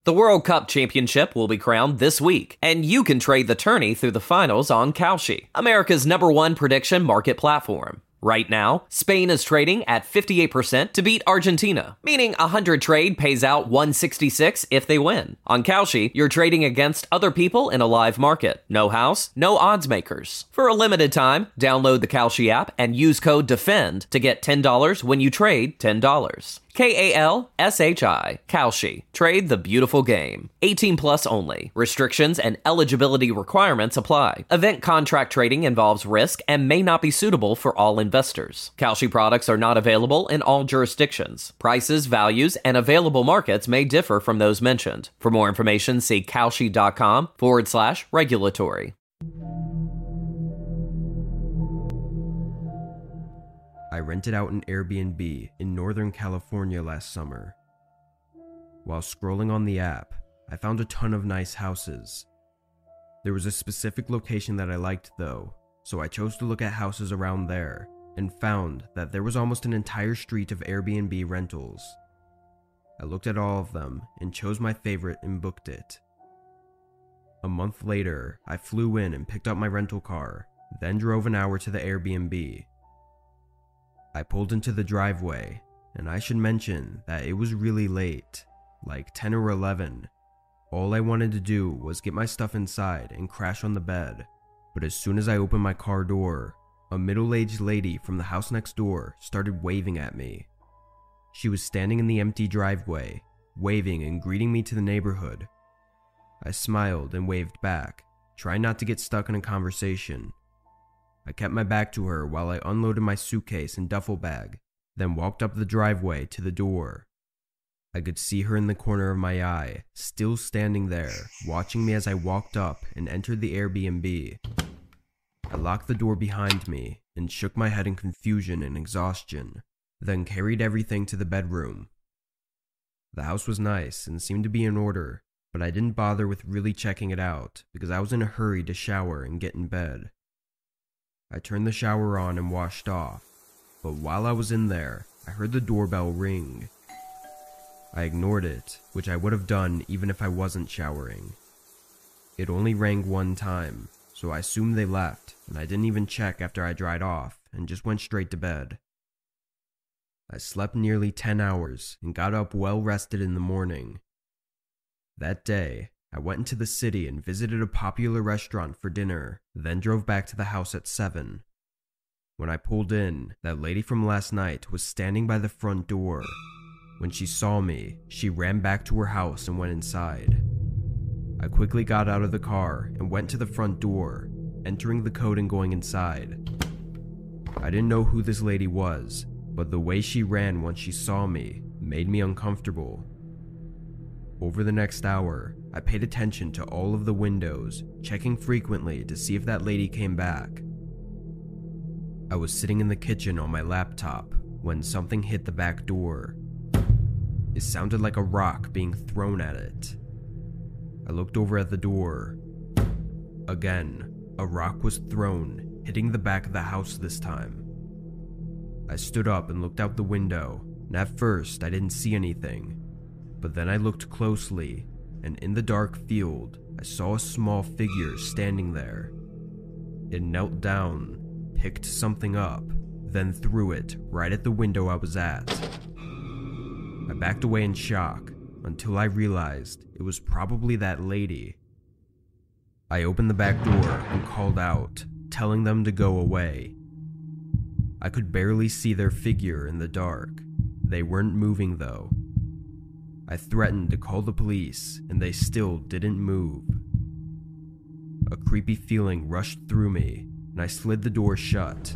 The World Cup Championship will be crowned this week, and you can trade the tourney through the finals on Kalshi, America's #1 prediction market platform. Right now, Spain is trading at 58% to beat Argentina, meaning 100 trade pays out 166 if they win. On Kalshi, you're trading against other people in a live market. No house, no odds makers. For a limited time, download the Kalshi app and use code DEFEND to get $10 when you trade $10. Kalshi. Kalshi. Trade the beautiful game. 18 plus only. Restrictions and eligibility requirements apply. Event contract trading involves risk and may not be suitable for all investors. Kalshi products are not available in all jurisdictions. Prices, values, and available markets may differ from those mentioned. For more information, see kalshi.com/regulatory. I rented out an Airbnb in Northern California last summer. While scrolling on the app, I found a ton of nice houses. There was a specific location that I liked though, so I chose to look at houses around there and found that there was almost an entire street of Airbnb rentals. I looked at all of them and chose my favorite and booked it. A month later, I flew in and picked up my rental car, then drove an hour to the Airbnb. I pulled into the driveway, and I should mention that it was really late, like 10 or 11. All I wanted to do was get my stuff inside and crash on the bed, but as soon as I opened my car door, a middle-aged lady from the house next door started waving at me. She was standing in the empty driveway, waving and greeting me to the neighborhood. I smiled and waved back, trying not to get stuck in a conversation. I kept my back to her while I unloaded my suitcase and duffel bag, then walked up the driveway to the door. I could see her in the corner of my eye, still standing there, watching me as I walked up and entered the Airbnb. I locked the door behind me and shook my head in confusion and exhaustion, then carried everything to the bedroom. The house was nice and seemed to be in order, but I didn't bother with really checking it out because I was in a hurry to shower and get in bed. I turned the shower on and washed off, but while I was in there, I heard the doorbell ring. I ignored it, which I would have done even if I wasn't showering. It only rang one time, so I assumed they left, and I didn't even check after I dried off and just went straight to bed. I slept nearly 10 hours and got up well rested in the morning. That day, I went into the city and visited a popular restaurant for dinner, then drove back to the house at 7. When I pulled in, that lady from last night was standing by the front door. When she saw me, she ran back to her house and went inside. I quickly got out of the car and went to the front door, entering the code and going inside. I didn't know who this lady was, but the way she ran once she saw me made me uncomfortable. Over the next hour, I paid attention to all of the windows, checking frequently to see if that lady came back. I was sitting in the kitchen on my laptop when something hit the back door. It sounded like a rock being thrown at it. I looked over at the door. Again, a rock was thrown, hitting the back of the house this time. I stood up and looked out the window, and at first I didn't see anything. But then I looked closely, and in the dark field, I saw a small figure standing there. It knelt down, picked something up, then threw it right at the window I was at. I backed away in shock until I realized it was probably that lady. I opened the back door and called out, telling them to go away. I could barely see their figure in the dark. They weren't moving though. I threatened to call the police, and they still didn't move. A creepy feeling rushed through me, and I slid the door shut.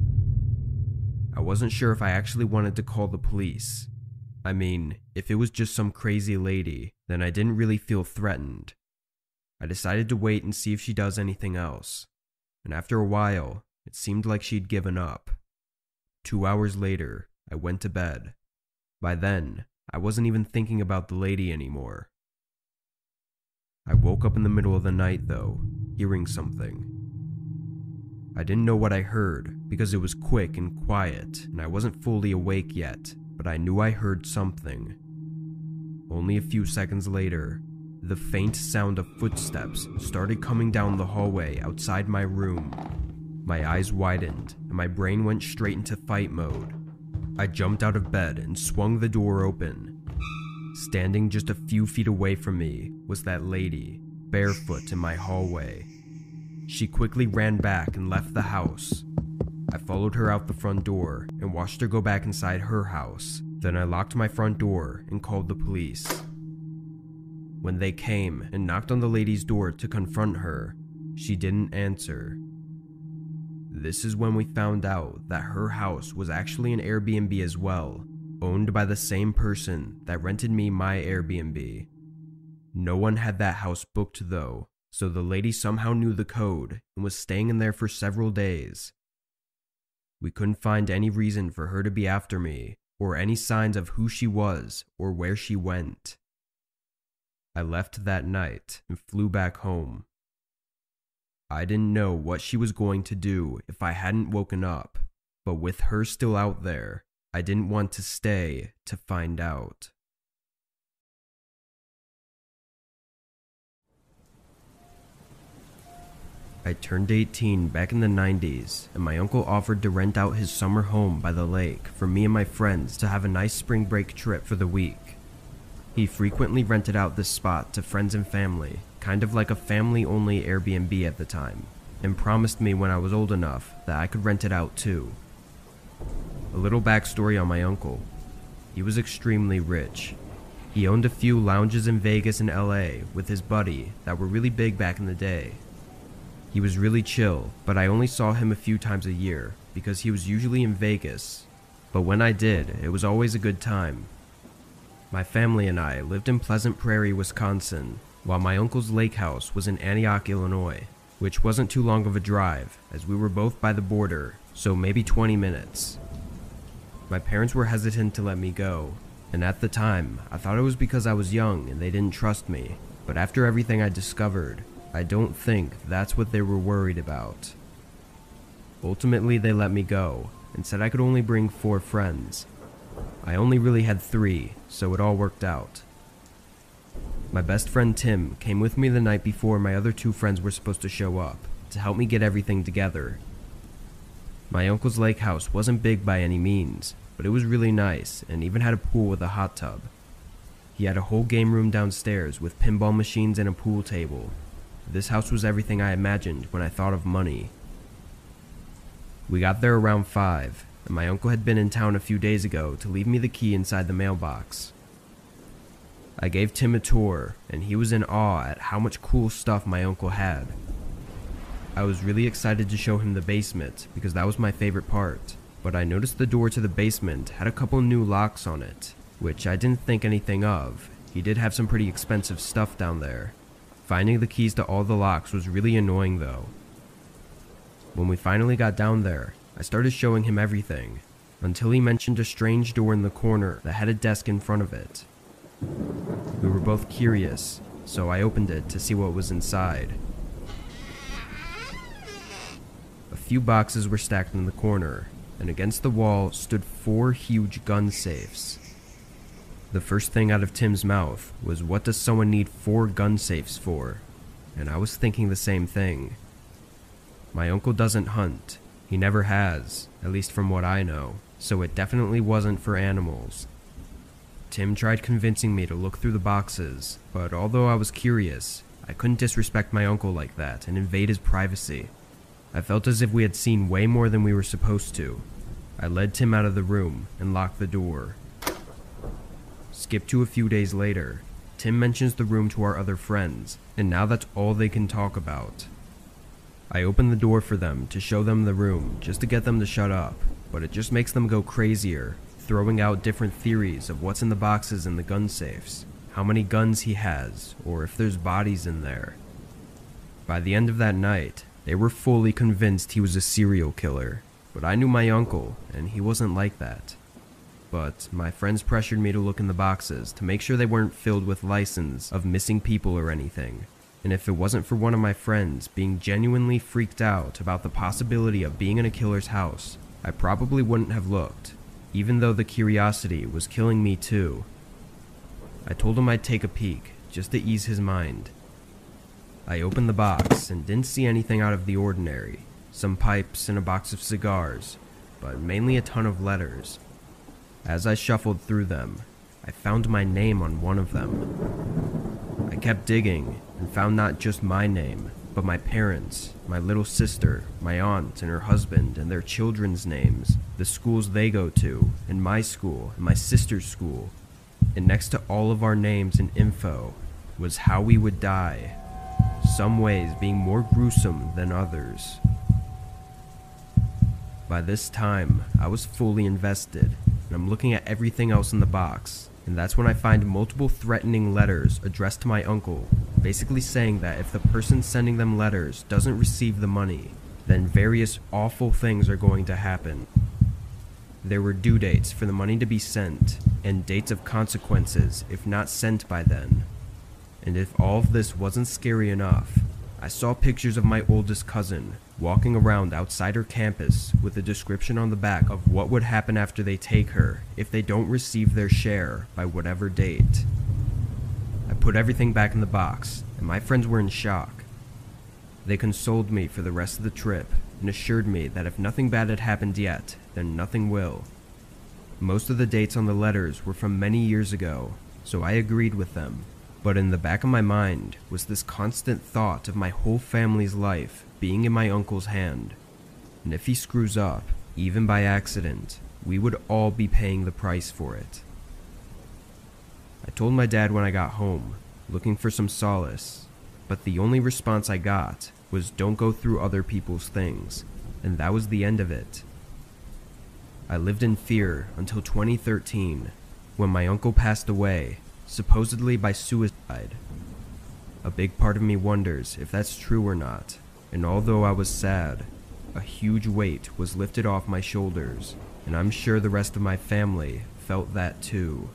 I wasn't sure if I actually wanted to call the police. I mean, if it was just some crazy lady, then I didn't really feel threatened. I decided to wait and see if she does anything else, and after a while, it seemed like she'd given up. 2 hours later, I went to bed. By then, I wasn't even thinking about the lady anymore. I woke up in the middle of the night though, hearing something. I didn't know what I heard because it was quick and quiet and I wasn't fully awake yet, but I knew I heard something. Only a few seconds later, the faint sound of footsteps started coming down the hallway outside my room. My eyes widened and my brain went straight into fight mode. I jumped out of bed and swung the door open. Standing just a few feet away from me was that lady, barefoot in my hallway. She quickly ran back and left the house. I followed her out the front door and watched her go back inside her house. Then I locked my front door and called the police. When they came and knocked on the lady's door to confront her, she didn't answer. This is when we found out that her house was actually an Airbnb as well, owned by the same person that rented me my Airbnb. No one had that house booked though, so the lady somehow knew the code and was staying in there for several days. We couldn't find any reason for her to be after me, or any signs of who she was or where she went. I left that night and flew back home. I didn't know what she was going to do if I hadn't woken up, but with her still out there, I didn't want to stay to find out. I turned 18 back in the 90s, and my uncle offered to rent out his summer home by the lake for me and my friends to have a nice spring break trip for the week. He frequently rented out this spot to friends and family, kind of like a family-only Airbnb at the time, and promised me when I was old enough that I could rent it out too. A little backstory on my uncle. He was extremely rich. He owned a few lounges in Vegas and LA with his buddy that were really big back in the day. He was really chill, but I only saw him a few times a year because he was usually in Vegas. But when I did, it was always a good time. My family and I lived in Pleasant Prairie, Wisconsin, while my uncle's lake house was in Antioch, Illinois, which wasn't too long of a drive as we were both by the border, so maybe 20 minutes. My parents were hesitant to let me go, and at the time, I thought it was because I was young and they didn't trust me, but after everything I discovered, I don't think that's what they were worried about. Ultimately, they let me go and said I could only bring 4 friends. I only really had 3, so it all worked out. My best friend Tim came with me the night before my other 2 friends were supposed to show up to help me get everything together. My uncle's lake house wasn't big by any means, but it was really nice and even had a pool with a hot tub. He had a whole game room downstairs with pinball machines and a pool table. This house was everything I imagined when I thought of money. We got there around 5, and my uncle had been in town a few days ago to leave me the key inside the mailbox. I gave Tim a tour, and he was in awe at how much cool stuff my uncle had. I was really excited to show him the basement because that was my favorite part, but I noticed the door to the basement had a couple new locks on it, which I didn't think anything of. He did have some pretty expensive stuff down there. Finding the keys to all the locks was really annoying though. When we finally got down there, I started showing him everything, until he mentioned a strange door in the corner that had a desk in front of it. We were both curious, so I opened it to see what was inside. A few boxes were stacked in the corner, and against the wall stood 4 huge gun safes. The first thing out of Tim's mouth was, "What does someone need 4 gun safes for?" And I was thinking the same thing. My uncle doesn't hunt. He never has, at least from what I know, so it definitely wasn't for animals. Tim tried convincing me to look through the boxes, but although I was curious, I couldn't disrespect my uncle like that and invade his privacy. I felt as if we had seen way more than we were supposed to. I led Tim out of the room and locked the door. Skip to a few days later, Tim mentions the room to our other friends, and now that's all they can talk about. I open the door for them to show them the room just to get them to shut up, but it just makes them go crazier, throwing out different theories of what's in the boxes in the gun safes, how many guns he has, or if there's bodies in there. By the end of that night, they were fully convinced he was a serial killer, but I knew my uncle, and he wasn't like that. But my friends pressured me to look in the boxes to make sure they weren't filled with license of missing people or anything. And if it wasn't for one of my friends being genuinely freaked out about the possibility of being in a killer's house, I probably wouldn't have looked, even though the curiosity was killing me too. I told him I'd take a peek, just to ease his mind. I opened the box and didn't see anything out of the ordinary. Some pipes and a box of cigars, but mainly a ton of letters. As I shuffled through them, I found my name on one of them. I kept digging and found not just my name, but my parents, my little sister, my aunt and her husband and their children's names, the schools they go to, and my school and my sister's school. And next to all of our names and info was how we would die, some ways being more gruesome than others. By this time, I was fully invested, and I'm looking at everything else in the box, and that's when I find multiple threatening letters addressed to my uncle, basically saying that if the person sending them letters doesn't receive the money, then various awful things are going to happen. There were due dates for the money to be sent, and dates of consequences if not sent by then. And if all of this wasn't scary enough, I saw pictures of my oldest cousin walking around outside her campus with a description on the back of what would happen after they take her if they don't receive their share by whatever date. I put everything back in the box, and my friends were in shock. They consoled me for the rest of the trip and assured me that if nothing bad had happened yet, then nothing will. Most of the dates on the letters were from many years ago, so I agreed with them. But in the back of my mind was this constant thought of my whole family's life being in my uncle's hand. And if he screws up, even by accident, we would all be paying the price for it. I told my dad when I got home, looking for some solace, but the only response I got was don't go through other people's things, and that was the end of it. I lived in fear until 2013, when my uncle passed away, supposedly by suicide. A big part of me wonders if that's true or not, and although I was sad, a huge weight was lifted off my shoulders, and I'm sure the rest of my family felt that too.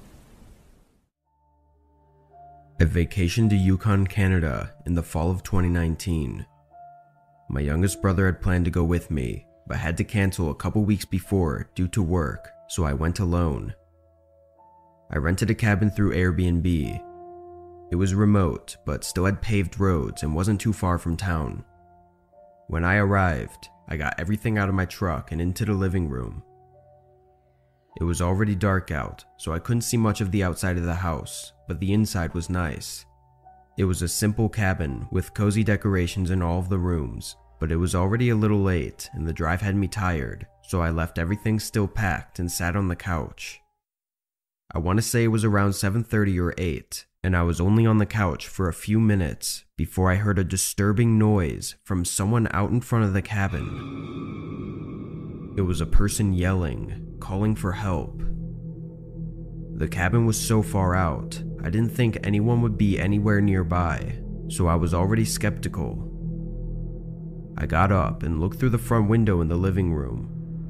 I vacationed to Yukon, Canada in the fall of 2019. My youngest brother had planned to go with me, but had to cancel a couple weeks before due to work, so I went alone. I rented a cabin through Airbnb. It was remote, but still had paved roads and wasn't too far from town. When I arrived, I got everything out of my truck and into the living room. It was already dark out, so I couldn't see much of the outside of the house, but the inside was nice. It was a simple cabin with cozy decorations in all of the rooms, but it was already a little late and the drive had me tired, so I left everything still packed and sat on the couch. I want to say it was around 7:30 or 8, and I was only on the couch for a few minutes before I heard a disturbing noise from someone out in front of the cabin. It was a person yelling, calling for help. The cabin was so far out, I didn't think anyone would be anywhere nearby, so I was already skeptical. I got up and looked through the front window in the living room.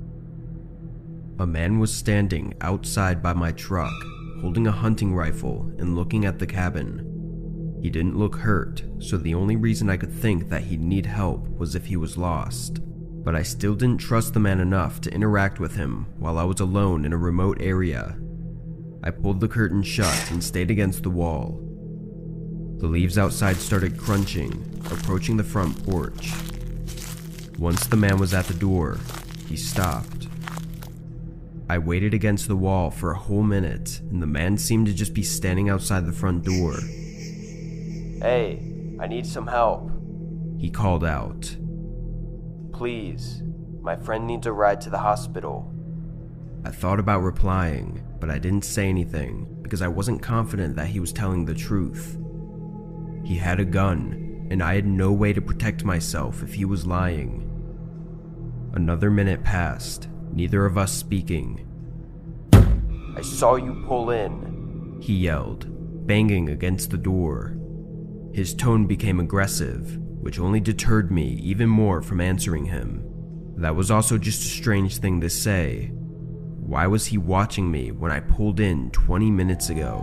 A man was standing outside by my truck, holding a hunting rifle and looking at the cabin. He didn't look hurt, so the only reason I could think that he'd need help was if he was lost. But I still didn't trust the man enough to interact with him while I was alone in a remote area. I pulled the curtain shut and stayed against the wall. The leaves outside started crunching, approaching the front porch. Once the man was at the door, he stopped. I waited against the wall for a whole minute, and the man seemed to just be standing outside the front door. "Hey, I need some help," he called out. "Please, my friend needs a ride to the hospital." I thought about replying, but I didn't say anything because I wasn't confident that he was telling the truth. He had a gun, and I had no way to protect myself if he was lying. Another minute passed, neither of us speaking. "I saw you pull in," he yelled, banging against the door. His tone became aggressive, which only deterred me even more from answering him. That was also just a strange thing to say. Why was he watching me when I pulled in 20 minutes ago?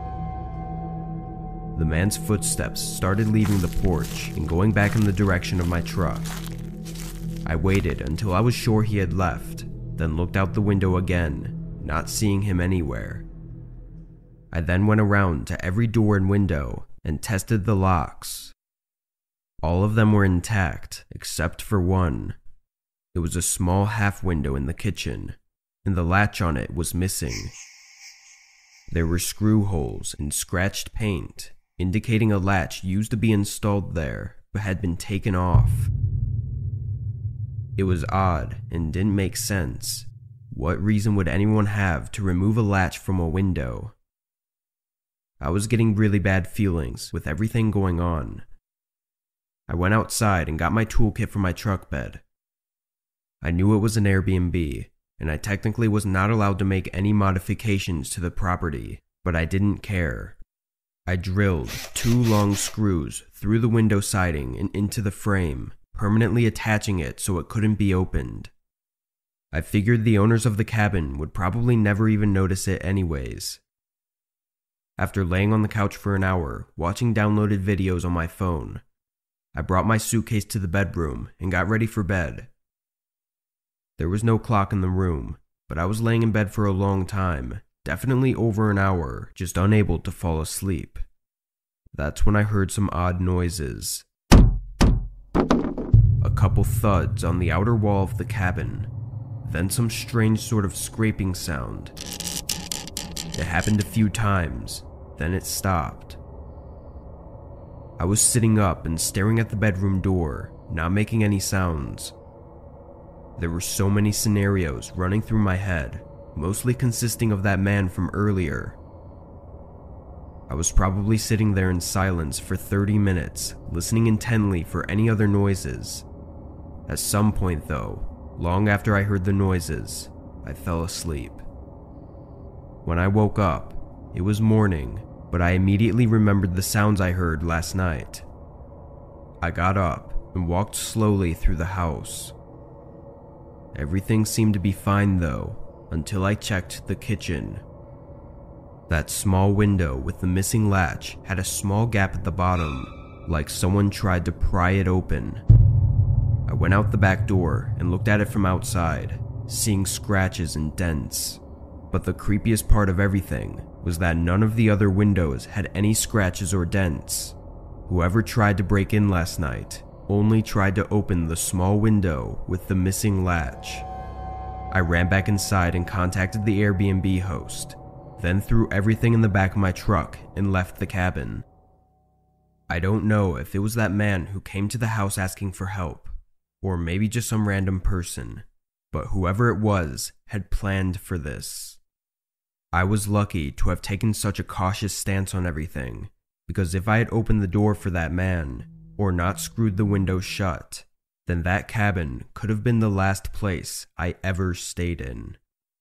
The man's footsteps started leaving the porch and going back in the direction of my truck. I waited until I was sure he had left, then looked out the window again, not seeing him anywhere. I then went around to every door and window and tested the locks. All of them were intact, except for one. It was a small half window in the kitchen, and the latch on it was missing. There were screw holes and scratched paint, indicating a latch used to be installed there, but had been taken off. It was odd and didn't make sense. What reason would anyone have to remove a latch from a window? I was getting really bad feelings with everything going on. I went outside and got my toolkit for my truck bed. I knew it was an Airbnb, and I technically was not allowed to make any modifications to the property, but I didn't care. I drilled 2 long screws through the window siding and into the frame, permanently attaching it so it couldn't be opened. I figured the owners of the cabin would probably never even notice it anyways. After laying on the couch for an hour, watching downloaded videos on my phone, I brought my suitcase to the bedroom and got ready for bed. There was no clock in the room, but I was laying in bed for a long time, definitely over an hour, just unable to fall asleep. That's when I heard some odd noises. A couple thuds on the outer wall of the cabin, then some strange sort of scraping sound. It happened a few times, then it stopped. I was sitting up and staring at the bedroom door, not making any sounds. There were so many scenarios running through my head, mostly consisting of that man from earlier. I was probably sitting there in silence for 30 minutes, listening intently for any other noises. At some point though, long after I heard the noises, I fell asleep. When I woke up, it was morning, but I immediately remembered the sounds I heard last night. I got up and walked slowly through the house. Everything seemed to be fine though, until I checked the kitchen. That small window with the missing latch had a small gap at the bottom, like someone tried to pry it open. I went out the back door and looked at it from outside, seeing scratches and dents. But the creepiest part of everything was that none of the other windows had any scratches or dents. Whoever tried to break in last night only tried to open the small window with the missing latch. I ran back inside and contacted the Airbnb host, then threw everything in the back of my truck and left the cabin. I don't know if it was that man who came to the house asking for help, or maybe just some random person, but whoever it was had planned for this. I was lucky to have taken such a cautious stance on everything, because if I had opened the door for that man, or not screwed the window shut, then that cabin could have been the last place I ever stayed in.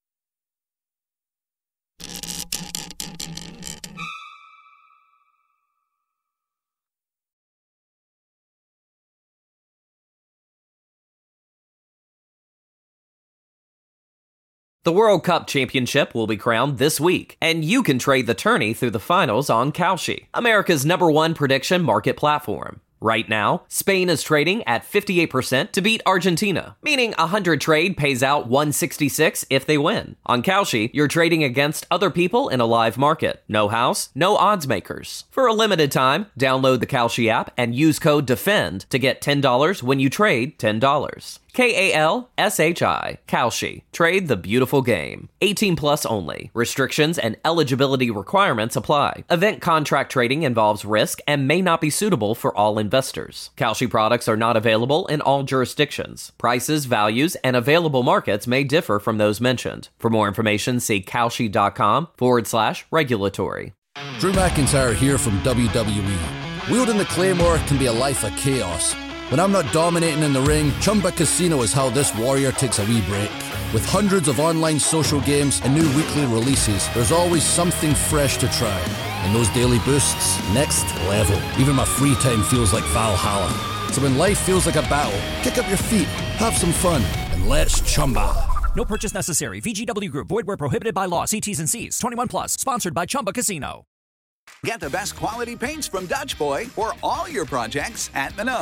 The World Cup Championship will be crowned this week, and you can trade the tourney through the finals on Kalshi, America's #1 prediction market platform. Right now, Spain is trading at 58% to beat Argentina, meaning 100 trade pays out 166 if they win. On Kalshi, you're trading against other people in a live market. No house, no odds makers. For a limited time, download the Kalshi app and use code DEFEND to get $10 when you trade $10. Kalshi, Kalshi. Trade the beautiful game. 18 plus only. Restrictions and eligibility requirements apply. Event contract trading involves risk and may not be suitable for all investors. Kalshi products are not available in all jurisdictions. Prices, values, and available markets may differ from those mentioned. For more information, see kalshi.com/regulatory. Drew McIntyre here from WWE. Wielding the Claymore can be a life of chaos. When I'm not dominating in the ring, Chumba Casino is how this warrior takes a wee break. With hundreds of online social games and new weekly releases, there's always something fresh to try. And those daily boosts, next level. Even my free time feels like Valhalla. So when life feels like a battle, kick up your feet, have some fun, and let's Chumba. No purchase necessary. VGW Group. Void where prohibited by law. See T's and C's. 21 plus. Sponsored by Chumba Casino. Get the best quality paints from Dutch Boy for all your projects at Menards.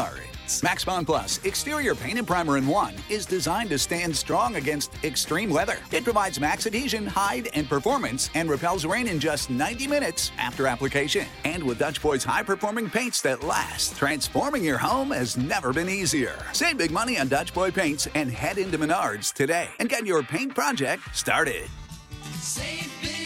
minutes. Max Bond Plus Exterior Paint and Primer in 1 is designed to stand strong against extreme weather. It provides max adhesion, hide, and performance and repels rain in just 90 minutes after application. And with Dutch Boy's high-performing paints that last, transforming your home has never been easier. Save big money on Dutch Boy paints and head into Menards today and get your paint project started. Save big